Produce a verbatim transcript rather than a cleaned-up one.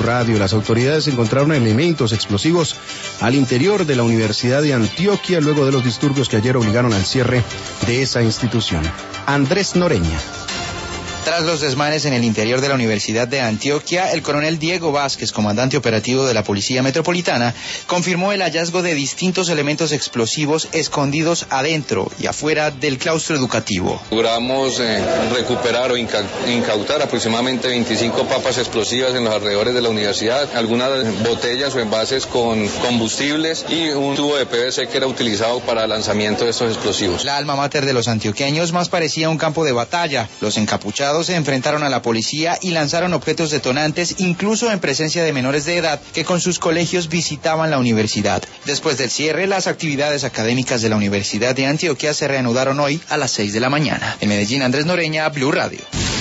Radio. Las autoridades encontraron elementos explosivos al interior de la Universidad de Antioquia luego de los disturbios que ayer obligaron al cierre de esa institución. Andrés Noreña. Tras los desmanes en el interior de la Universidad de Antioquia, el coronel Diego Vázquez, comandante operativo de la Policía Metropolitana, confirmó el hallazgo de distintos elementos explosivos escondidos adentro y afuera del claustro educativo. Logramos eh, recuperar o inca incautar aproximadamente veinticinco papas explosivas en los alrededores de la universidad, algunas botellas o envases con combustibles y un tubo de P V C que era utilizado para el lanzamiento de estos explosivos. La alma mater de los antioqueños más parecía un campo de batalla. Los encapuchados se enfrentaron a la policía y lanzaron objetos detonantes, incluso en presencia de menores de edad que con sus colegios visitaban la universidad. Después del cierre, las actividades académicas de la Universidad de Antioquia se reanudaron hoy a las seis de la mañana. En Medellín, Andrés Noreña, Blue Radio.